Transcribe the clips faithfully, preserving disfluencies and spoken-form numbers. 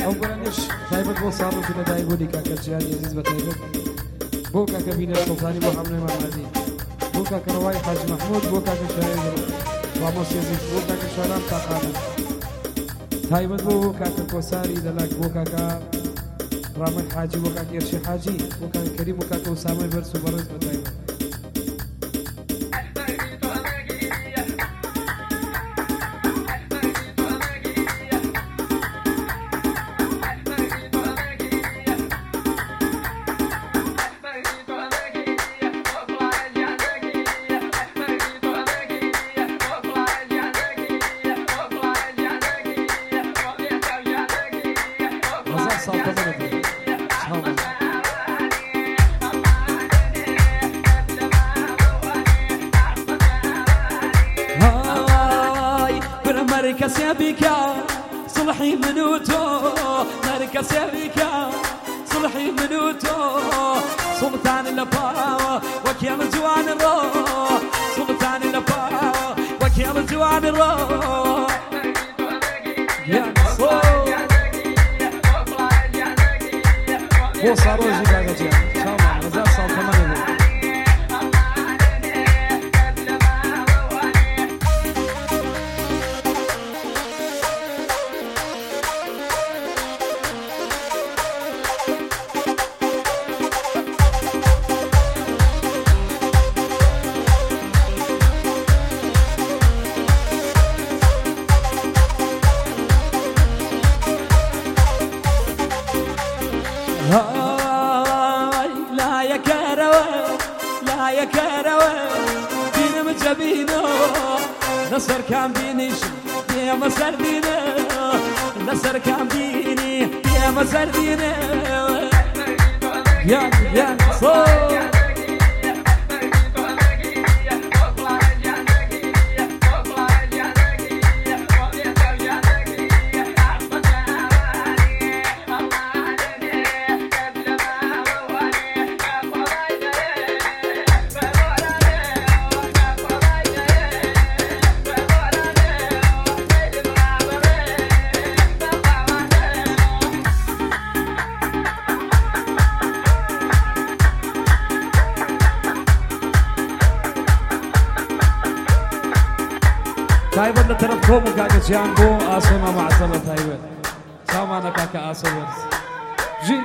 ئەو بەرەنش تایبەت بۆ ساڵۆکی لەدایک بۆ دیکاکە جیانی عزیز بە تایبەت بۆ کاکە بینە سڵتانی بۆ حەملەی مەمادی بۆ کاکە ڕەوای حاجی مەحموود بۆ کاکە شایەر ڕامۆس عزیز بۆ کاکە شارام تاقانە تایبەت بۆ کاکە کۆساری لەلاک بۆ کاکە ڕامەی حاجی بۆ کاکە ئێرشی حاجی بۆ کاکە کەریم بۆ کاکە ئوسامەی بەرز و بەڕێز بە تایبەت مركز يبيكا صلحي منوتو مركز يبيكا صلحي منوتو سلطان الأباوة وكيل جوان الروح سلطان الأباوة وكيل جوان الروح يا صوت بو صاروجي كاكا جيان شاما غزال صال ثمانية لا يا كروي لا يا كروي دين مجبينو نصر كان بيني يا مسر دينه نصر كان بيني يا مسر دينه يا يا صوت تایبەت لە تەرەف تۆم و کاکە جیان بۆ ئاسۆما مەعزەڵە تایبەت چاومانە کاکە ئاسۆ بەرز ژی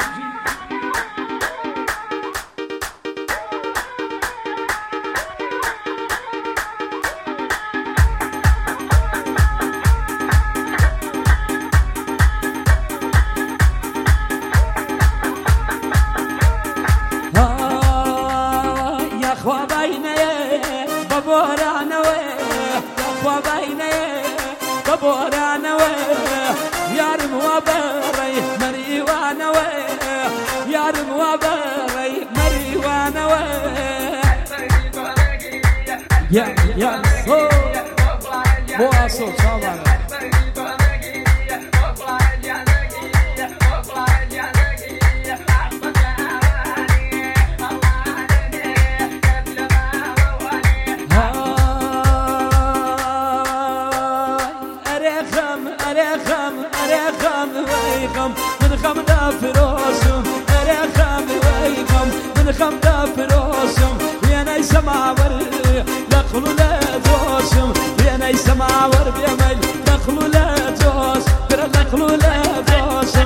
يا خوا بيني ببورانوي وبيني ببورانا يارم وبري مريوانا يارم وبري مريوانا يا يا صوت بو أصو شابانا من خم دافروسم أرخم ويقم من خم دافروسم يا ناي سماور لخلو لا توسم يا ناي سماور بيمل لخلو لا توس ترى لخلو لا توسم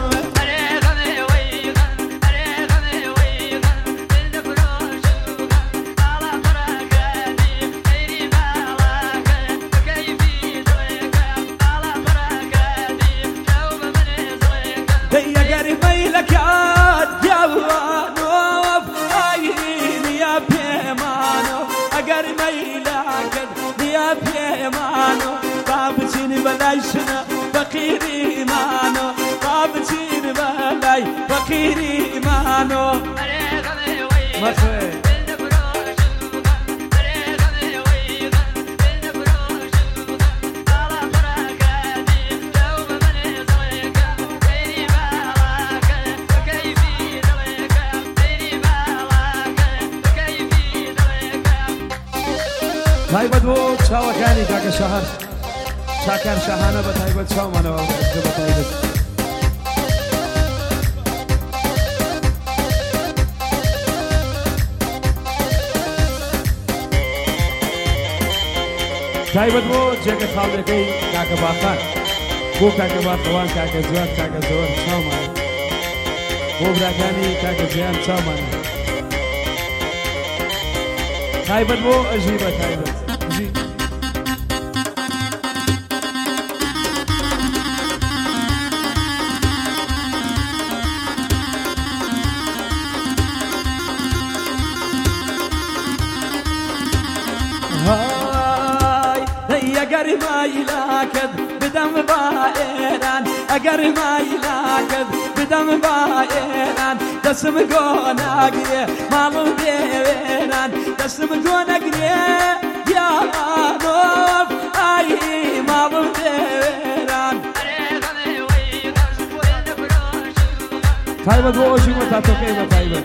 بلايشنا فقير إيمانو بابتين بلاي فقير إيمانو مخي تایبەت بۆ چاوەکانی کاکە شەهر چاکان شەهانە بە تایبەت چاومانەوە بە تایبەت تایبەت بۆ جێگە خاڵەکەی کاکە باخان بۆ کاکە باخەوان کاکە جوان کاکە زۆر چاومان بۆ براکانی کاکە جیان چاومانە تایبەت بۆ ئەژی بە تایبەت ئەژی اگر مایلاکد بدم با ایران اگر مایلاکد بدم با ایران دستم گوناگریه مالم بیران دستم گوناگریه یا نوف ای مالم بیران تایبەت بۆ ئەژی بە تاتۆکەی بە تایبەت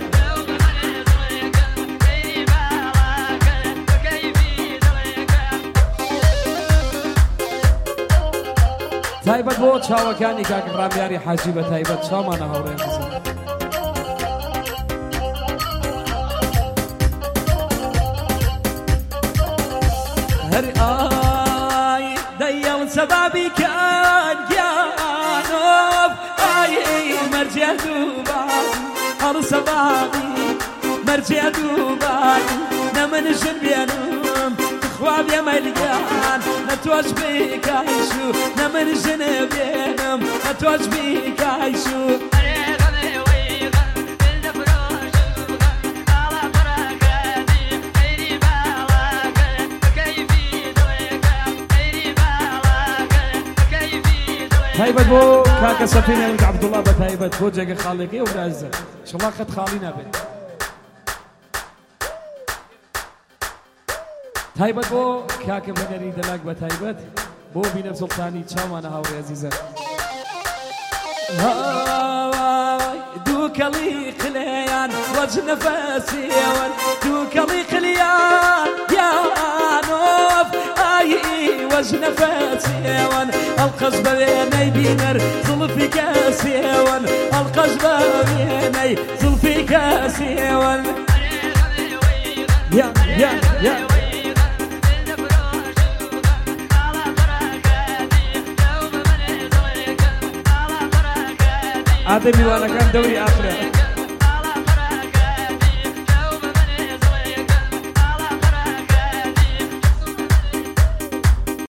تایبەت بۆ چاوەکانی کاکە ڕامیاری حاجی بە تایبەت چاومانە هەوڕێن هەر ئای دەیەون سەبابی کان گیانۆف ئای مەرجێ دووبان هەڵ سەبابی مەرجێ دووبان نەمنشن بێنم خوا بێمەلیان نەتۆش بیکایشو نەمنشن بێنم نەتۆش بیکایشو تایبەت بۆ کاکە سەفینە عەبدوڵڵا بە تایبەت بۆ جێگە خاڵێکی ئەو برازە شڵا خەت خاڵی نابێت تایبەت بۆ کاکە بەنەری دەلاک بە تایبەت بۆ بینە سوڵتانی چاوانە هاوڕێ عەزیزە دوو کەڵی قلەیان وەج نەفەسیەوەن دوو کەڵی قلیان یانۆف ئایی وەج نەفەسیەوەن ئەڵقەش بە وێنەی بینەر زڵفی کەسیەوەن ئەڵقەش بە وێنەی زڵفی کەسیەوەن یا یا یا ئادەمی وانەکان دەوری ئافرە